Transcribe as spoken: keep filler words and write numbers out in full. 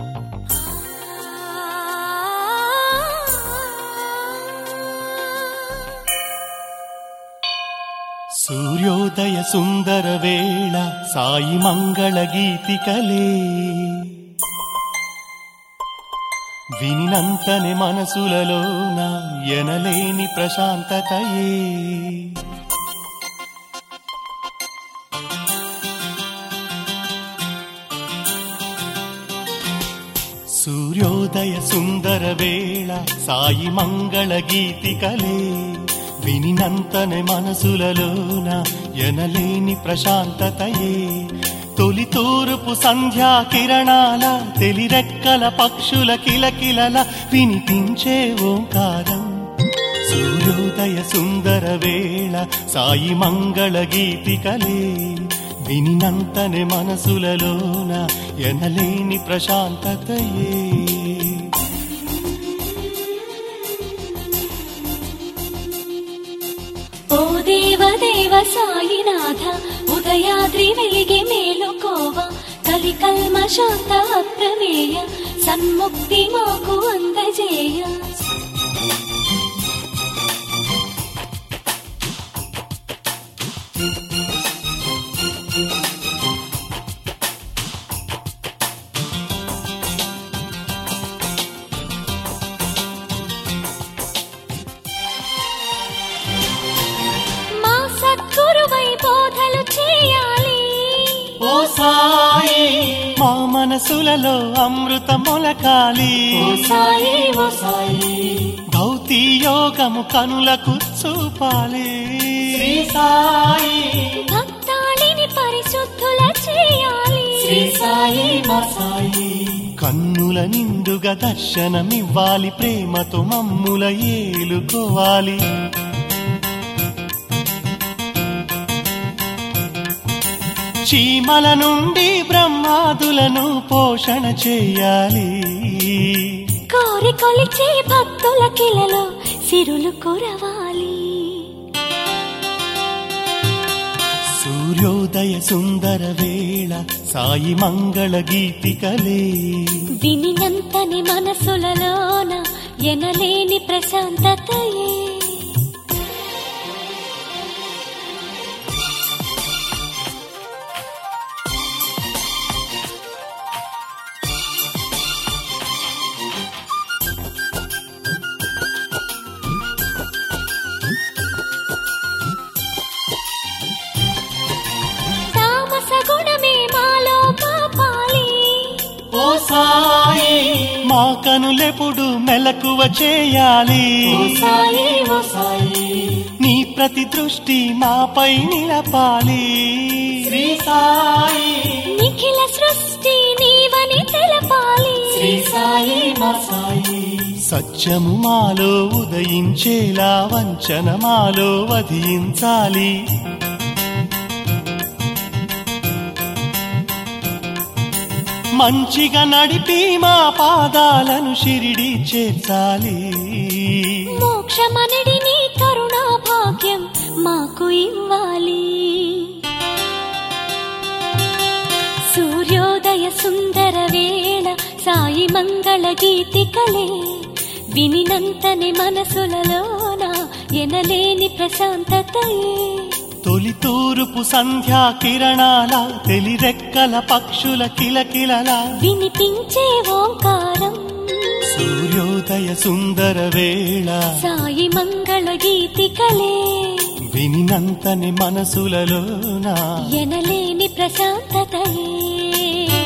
సూర్యోదయ సుందర వేళ సాయి మంగళ గీతికలే వినినంతనే మనసులలోన ఎనలేని ప్రశాంతతయే. సూర్యోదయ సుందర వేళ సాయి మంగళ గీతికలే వినినంతనే మనసులలోన ఎనలేని ప్రశాంతతయే. తొలి తూర్పు సంధ్యా కిరణాల తెలిరెక్కల పక్షుల కిలకిలల వినిపించే ఓంకారం. సూర్యోదయ సుందర వేళ సాయి మంగళ గీతికలే వినినంతనే మనసులలోన ఎనలేని ప్రశాంతతయే. ఓ దేవ దేవ సాయినాథ ఉదయాద్రి వెలిగే మేలుకోవ కలి కల్మశాంత అప్రమేయ సన్ముక్తి మాకు అందజేయ. ఓ సాయి మా మనసులలో అమృత మొలకాలి. ఓ సాయి ఓ సాయి భౌతి యోగము కనులకు చూపాలి. శ్రీ సాయి భక్తాళిని పరిశుద్ధుల చేయాలి. శ్రీ సాయి మా సాయి కన్నుల నిండుగా దర్శనమివ్వాలి. ప్రేమతో మమ్ముల ఏలుకోవాలి. చీమల నుండి బ్రహ్మాదులను పోషణ చేయాలి. కోరి కొలిచే భక్తుల కిలలో సిరులు కురవాలి. సూర్యోదయ సుందర వేళ సాయి మంగళ గీతికలే వినినంతని మనసులలోన ఎనలేని ప్రశాంతతయే. ఓ సాయి మా కనులెప్పుడు మెలకువ చేయాలి. ఓ సాయి ఓ సాయి నీ ప్రతి దృష్టి మాపై నిలపాలి. శ్రీ సాయి నిఖిల సృష్టి నీవని తెలపాలి. శ్రీ సాయి మా సాయి సత్యము మాలో ఉదయించేలా వంచన మాలో వధించాలి. మంచిగా నడిపి మా పాదాలను షిరిడి చేర్చాలి. మోక్షమనడి నీ కరుణా భాగ్యం మాకు ఇవ్వాలి. సూర్యోదయ సుందర వేళ సాయి మంగళ గీతికలే వినినంతని మనసులలోన ఎనలేని ప్రశాంతతయే. తొలి తూర్పు సంధ్యా కిరణాల తెలిరెక్కల పక్షుల కిలకిలల వినిపించే ఓంకారం. సూర్యోదయ సుందర వేళ సాయి మంగళ గీతికలే వినినంతని మనసులలోన ఎనలేని ప్రశాంతతయే.